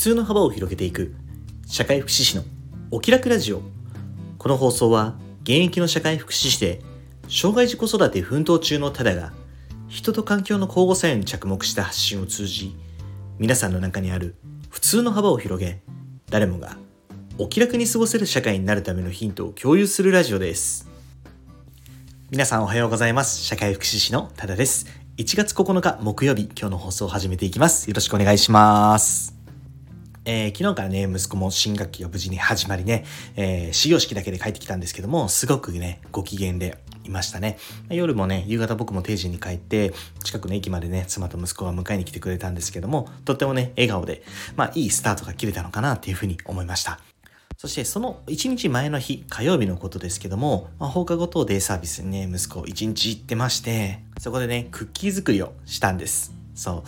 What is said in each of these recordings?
通の幅を広げていく社会福祉士のお気楽ラジオ。この放送は現役の社会福祉士で障害児子育て奮闘中のタダが人と環境の交互作用に着目した発信を通じ、皆さんの中にある普通の幅を広げ、誰もがお気楽に過ごせる社会になるためのヒントを共有するラジオです。皆さんおはようございます。社会福祉士のタダです。1月9日木曜日、今日の放送を始めていきます。よろしくお願いします。昨日からね、息子も新学期が無事に始まりね、始業式だけで帰ってきたんですけども、すごくね、ご機嫌でいましたね。夜もね、夕方僕も定時に帰って、近くの駅までね、妻と息子が迎えに来てくれたんですけども、とってもね、笑顔で、いいスタートが切れたのかなっていうふうに思いました。そしてその1日前の日、火曜日のことですけども、放課後等デイサービスにね、息子1日行ってまして、そこでね、クッキー作りをしたんです。そう。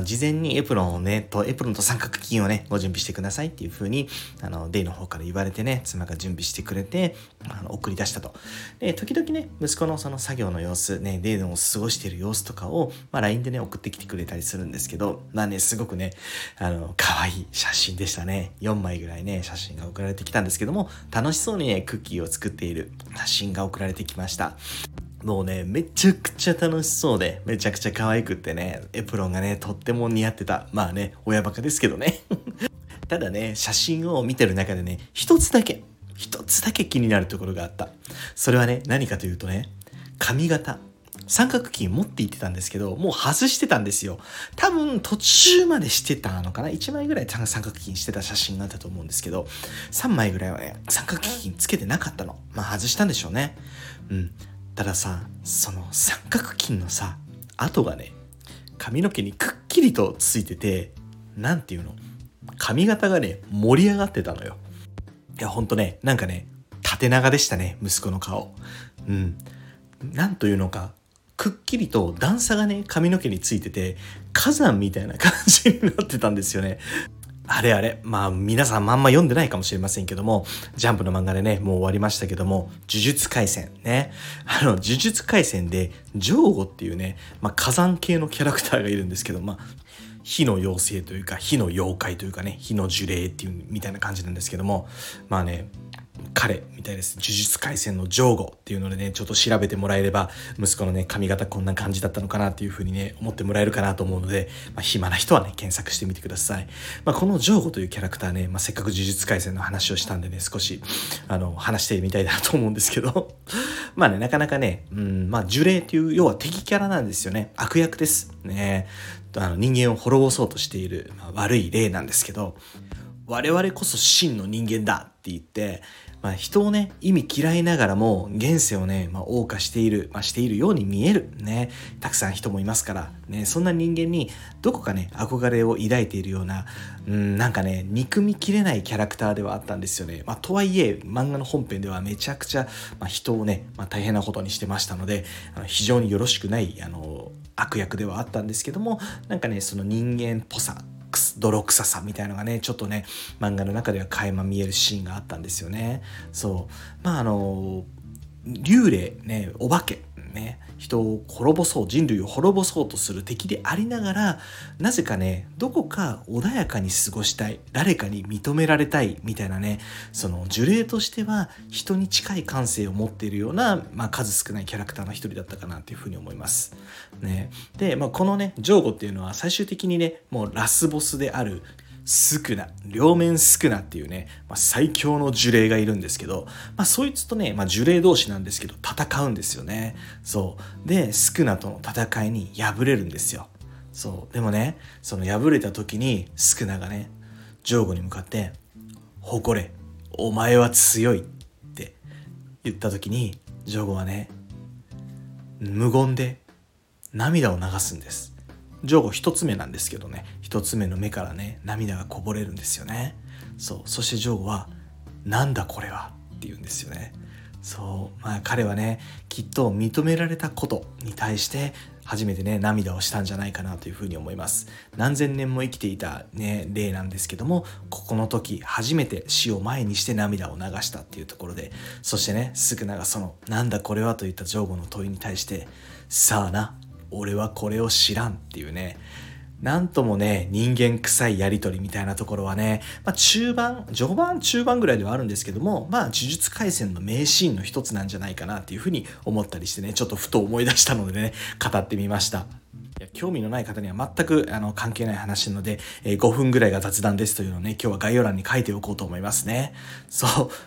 事前にエプロンと三角巾をね、ご準備してくださいっていう風に、デイの方から言われてね、妻が準備してくれて、送り出したと。で、時々ね、息子のその作業の様子、ね、デイの過ごしている様子とかを、LINE でね、送ってきてくれたりするんですけど、すごくね、可愛い写真でしたね。4枚ぐらいね、写真が送られてきたんですけども、楽しそうにね、クッキーを作っている写真が送られてきました。もうね、めちゃくちゃ楽しそうで、めちゃくちゃ可愛くってね、エプロンがね、とっても似合ってた。親バカですけどね。ただね、写真を見てる中でね、一つだけ気になるところがあった。それはね、何かというとね、髪型。三角巾持って行ってたんですけど、もう外してたんですよ。多分途中までしてたのかな。1枚ぐらい三角巾してた写真があったと思うんですけど、3枚ぐらいはね、三角巾つけてなかったの。外したんでしょうね。たださ、その三角巾のさ、跡がね、髪の毛にくっきりとついてて、髪型がね、盛り上がってたのよ。いや、ほんとね、縦長でしたね、息子の顔。くっきりと段差がね、髪の毛についてて、火山みたいな感じになってたんですよね。皆さんまんま読んでないかもしれませんけども、ジャンプの漫画でね、もう終わりましたけども、呪術廻戦ね。呪術廻戦で、ジョーゴっていうね、火山系のキャラクターがいるんですけど、火の妖精というか、火の妖怪というかね、火の呪霊っていうみたいな感じなんですけども、彼みたいです。呪術廻戦のジョーゴっていうのでね、ちょっと調べてもらえれば、息子のね、髪型こんな感じだったのかなっていう風にね、思ってもらえるかなと思うので、暇な人はね、検索してみてください。このジョーゴというキャラクターね、せっかく呪術廻戦の話をしたんでね、少し、話してみたいなと思うんですけど、なかなかね、呪霊っていう、要は敵キャラなんですよね。悪役です。ね。人間を滅ぼそうとしている、悪い霊なんですけど、我々こそ真の人間だって言って、人をね、意味嫌いながらも現世をね、謳歌している、しているように見えるね、たくさん人もいますからね、そんな人間にどこかね、憧れを抱いているような、憎みきれないキャラクターではあったんですよね。とはいえ、漫画の本編ではめちゃくちゃ、人をね、大変なことにしてましたので、非常によろしくない、悪役ではあったんですけども、その人間っぽさ、泥臭さみたいのがね、ちょっとね、漫画の中では垣間見えるシーンがあったんですよね。そう。幽霊ね、お化けね、人を滅ぼそう、人類を滅ぼそうとする敵でありながら、なぜかね、どこか穏やかに過ごしたい、誰かに認められたいみたいなね、その呪霊としては人に近い感性を持っているような、数少ないキャラクターの一人だったかなというふうに思いますね。で、このね、ジョーゴっていうのは最終的にね、もうラスボスである両面スクナっていうね、最強の呪霊がいるんですけど、そいつとね、呪霊同士なんですけど、戦うんですよね。そう。で、スクナとの戦いに敗れるんですよ。そう。でもね、その敗れた時に、スクナがね、ジョーゴに向かって、誇れ、お前は強いって言った時に、ジョーゴはね、無言で涙を流すんです。ジョーゴ一つ目なんですけどね、一つ目の目からね、涙がこぼれるんですよね。そう。そしてジョーゴは、なんだこれはって言うんですよね。そう。彼はね、きっと認められたことに対して初めてね、涙をしたんじゃないかなというふうに思います。何千年も生きていたね、霊なんですけども、ここの時初めて死を前にして涙を流したっていうところで、そしてね、スクナがその、なんだこれはといったジョーゴの問いに対して、さあな、俺はこれを知らんっていうね、 なんともね、人間臭いやりとりみたいなところはね、序盤、中盤ぐらいではあるんですけども、呪術廻戦の名シーンの一つなんじゃないかなっていうふうに思ったりしてね、ちょっとふと思い出したのでね、語ってみました。いや、興味のない方には全く関係ない話なので、5分ぐらいが雑談ですというのをね、今日は概要欄に書いておこうと思いますね。そう、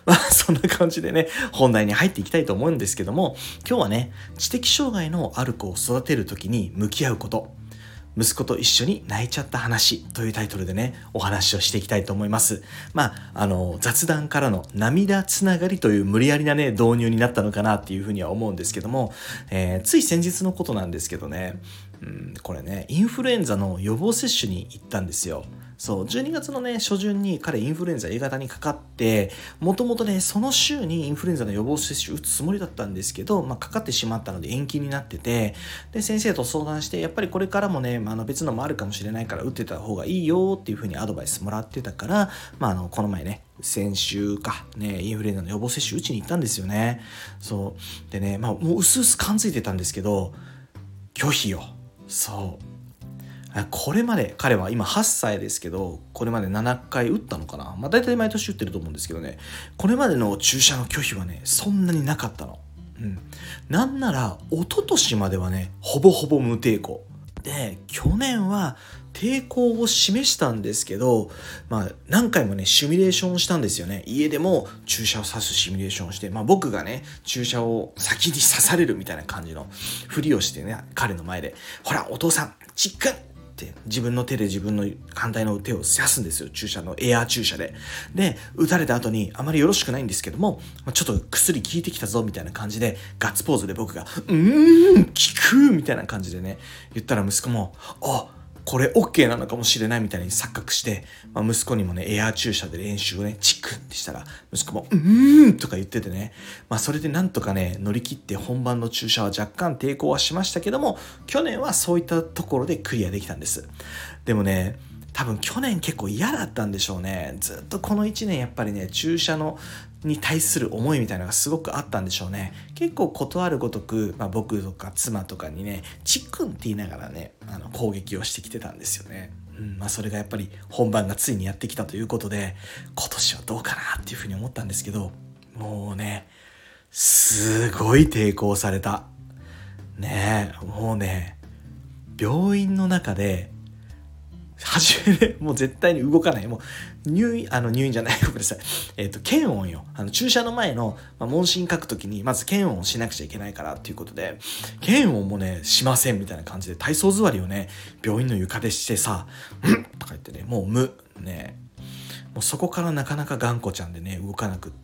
そんな感じでね、本題に入っていきたいと思うんですけども、今日はね、知的障害のある子を育てるときに向き合うこと、息子と一緒に泣いちゃった話というタイトルでね、お話をしていきたいと思います。雑談からの涙つながりという無理やりなね、導入になったのかなっていうふうには思うんですけども、つい先日のことなんですけどね、これね、インフルエンザの予防接種に行ったんですよ。そう、12月のね、初旬に彼インフルエンザ A 型にかかって、もともとね、その週にインフルエンザの予防接種打つつもりだったんですけど、かかってしまったので延期になってて、で、先生と相談して、やっぱりこれからもね、別のもあるかもしれないから打ってた方がいいよっていうふうにアドバイスもらってたから、この前ね、先週か、ね、インフルエンザの予防接種打ちに行ったんですよね。そう。でね、もう薄々感づいてたんですけど、拒否よ。そう。これまで彼は今8歳ですけど、これまで7回打ったのかな、大体毎年打ってると思うんですけどね、これまでの注射の拒否はね、そんなになかったの。なんなら一昨年まではね、ほぼほぼ無抵抗で、去年は抵抗を示したんですけど、何回もね、シミュレーションしたんですよね。家でも注射を刺すシミュレーションをして、僕がね、注射を先に刺されるみたいな感じのふりをしてね、彼の前で、ほら、お父さん、チックって自分の手で自分の反対の手を刺すんですよ。注射のエアー注射で。で、打たれた後にあまりよろしくないんですけども、ちょっと薬効いてきたぞみたいな感じでガッツポーズで僕が効くみたいな感じでね、言ったら息子もこれ OK なのかもしれないみたいに錯覚して、息子にもね、エアー注射で練習をね、チクってしたら、息子も、とか言っててね、それでなんとかね、乗り切って本番の注射は若干抵抗はしましたけども、去年はそういったところでクリアできたんです。でもね、多分去年結構嫌だったんでしょうね。ずっとこの1年やっぱりね、注射に対する思いみたいなのがすごくあったんでしょうね。結構ことあるごとく、僕とか妻とかにね、チックンって言いながらね、攻撃をしてきてたんですよね。それがやっぱり本番がついにやってきたということで、今年はどうかなっていうふうに思ったんですけど、もうね、すごい抵抗された。ねえ、もうね、病院の中で、もう絶対に動かない。もう入院じゃない。ごめんなさい。検温よ。注射の前の、問診書くときに、まず検温をしなくちゃいけないからっていうことで、検温もね、しませんみたいな感じで、体操座りをね、病院の床でしてさ、とか言ってね、もうね、もうそこからなかなか頑固ちゃんでね、動かなくって、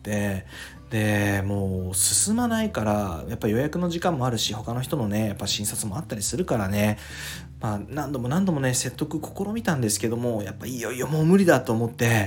で、もう進まないから、やっぱ予約の時間もあるし、他の人のね、やっぱ診察もあったりするからね、何度もね、説得試みたんですけども、やっぱいよいよもう無理だと思って、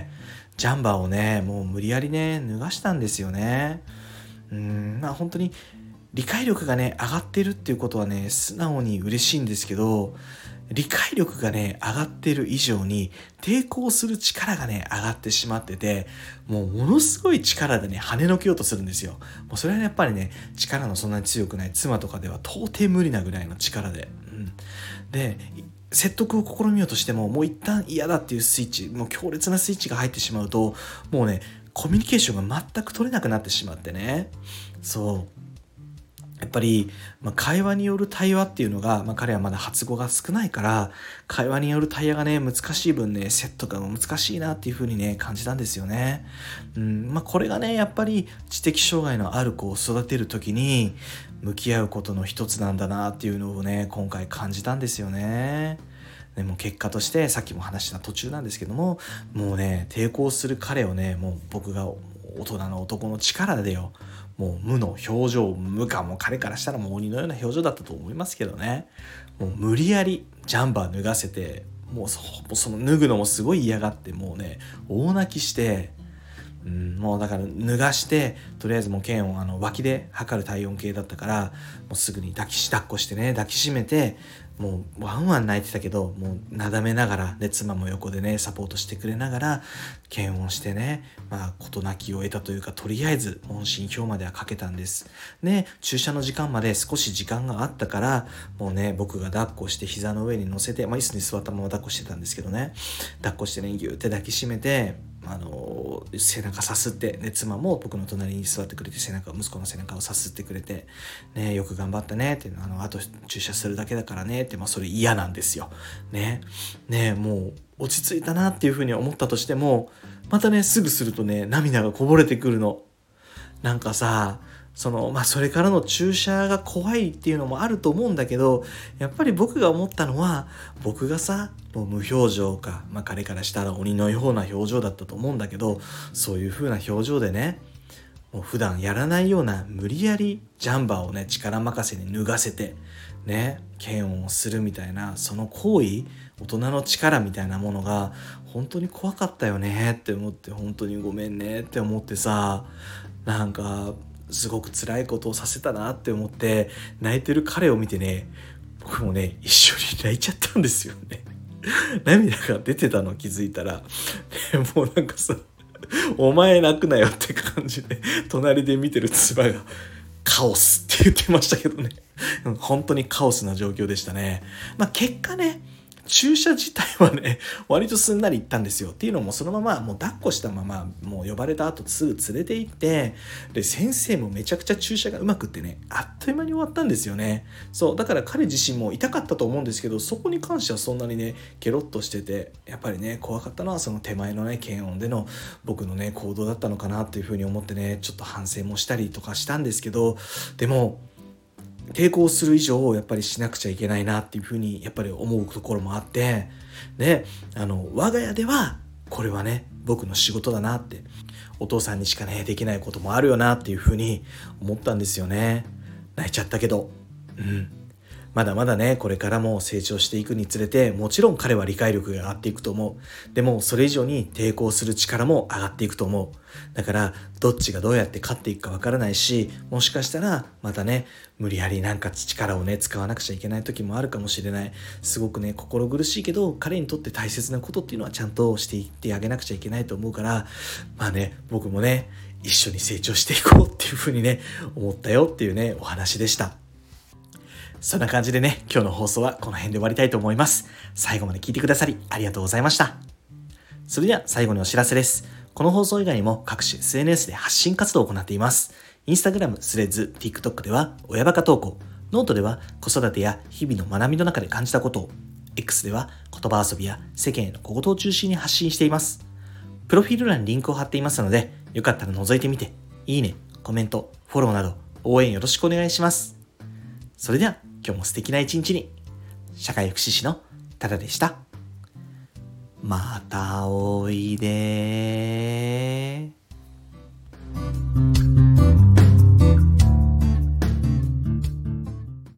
ジャンバーをね、もう無理やりね、脱がしたんですよね。本当に理解力がね、上がってるっていうことはね、素直に嬉しいんですけど、理解力がね、上がってる以上に抵抗する力がね、上がってしまってて、もうものすごい力でね、跳ねのけようとするんですよ。もうそれはやっぱりね、力のそんなに強くない妻とかでは到底無理なぐらいの力で。で、説得を試みようとしても、もう一旦嫌だっていうスイッチ、もう強烈なスイッチが入ってしまうと、もうね、コミュニケーションが全く取れなくなってしまってね。そう。やっぱり、会話による対話っていうのが、彼はまだ発語が少ないから、会話による対話がね、難しい分ね、セットが難しいなっていう風にね、感じたんですよね。これがね、やっぱり知的障害のある子を育てるときに、向き合うことの一つなんだなっていうのをね、今回感じたんですよね。でも結果として、さっきも話した途中なんですけども、もうね、抵抗する彼をね、もう僕が大人の男の力でよ、もう無の表情、無かも彼からしたらもう鬼のような表情だったと思いますけどね。もう無理やりジャンバー脱がせて、もうその脱ぐのもすごい嫌がって、もうね、大泣きして、 もうだから脱がして、とりあえずもう剣を脇で測る体温計だったから、もうすぐに抱っこしてね、抱きしめて、もうワンワン泣いてたけど、もうなだめながら、で、妻も横でね、サポートしてくれながら、検温してね、事なきを得たというか、とりあえず問診票まではかけたんです。で、注射の時間まで少し時間があったから、もうね、僕が抱っこして膝の上に乗せて、椅子に座ったまま抱っこしてたんですけどね、抱っこしてね、ギューって抱きしめて、背中さすって、ね、妻も僕の隣に座ってくれて、息子の背中をさすってくれて、ね、よく頑張ったねって、あと注射するだけだからねって、それ嫌なんですよ。ね、もう落ち着いたなっていうふうに思ったとしても、またね、すぐするとね、涙がこぼれてくるの。なんかさ、それからの注射が怖いっていうのもあると思うんだけど、やっぱり僕が思ったのは、僕がさ、もう無表情か、彼からしたら鬼のような表情だったと思うんだけど、そういう風な表情でね、もう普段やらないような無理やりジャンバーをね、力任せに脱がせて、ね、検温をするみたいな、その行為、大人の力みたいなものが、本当に怖かったよねって思って、本当にごめんねって思ってさ、なんか、すごく辛いことをさせたなって思って泣いてる彼を見てね、僕もね一緒に泣いちゃったんですよね。涙が出てたの気づいたら、もうなんかさ、お前泣くなよって感じで隣で見てる妻がカオスって言ってましたけどね、本当にカオスな状況でしたね。結果ね、注射自体はね、割とすんなりいったんですよ。っていうのも、そのままもう抱っこしたまま、もう呼ばれた後すぐ連れて行って、で、先生もめちゃくちゃ注射がうまくってね、あっという間に終わったんですよね。そう、だから彼自身も痛かったと思うんですけど、そこに関してはそんなにね、ケロッとしてて、やっぱりね、怖かったのはその手前のね、検温での僕のね、行動だったのかなっていうふうに思ってね、ちょっと反省もしたりとかしたんですけど、でも、抵抗する以上やっぱりしなくちゃいけないなっていうふうにやっぱり思うところもあって、で、我が家ではこれはね、僕の仕事だなって、お父さんにしかね、できないこともあるよなっていうふうに思ったんですよね。泣いちゃったけど、まだまだね、これからも成長していくにつれて、もちろん彼は理解力が上がっていくと思う。でも、それ以上に抵抗する力も上がっていくと思う。だから、どっちがどうやって勝っていくかわからないし、もしかしたら、またね、無理やりなんか力をね、使わなくちゃいけない時もあるかもしれない。すごくね、心苦しいけど、彼にとって大切なことっていうのはちゃんとしていってあげなくちゃいけないと思うから、僕もね、一緒に成長していこうっていうふうにね、思ったよっていうね、お話でした。そんな感じでね、今日の放送はこの辺で終わりたいと思います。最後まで聞いてくださりありがとうございました。それでは最後にお知らせです。この放送以外にも各種 SNS で発信活動を行っています。Instagram、スレッズ、TikTok では親バカ投稿、ノートでは子育てや日々の学びの中で感じたことを、X では言葉遊びや世間への小言を中心に発信しています。プロフィール欄にリンクを貼っていますので、よかったら覗いてみて、いいね、コメント、フォローなど応援よろしくお願いします。それでは今日も素敵な一日に。社会福祉士のタダでした。またおいで。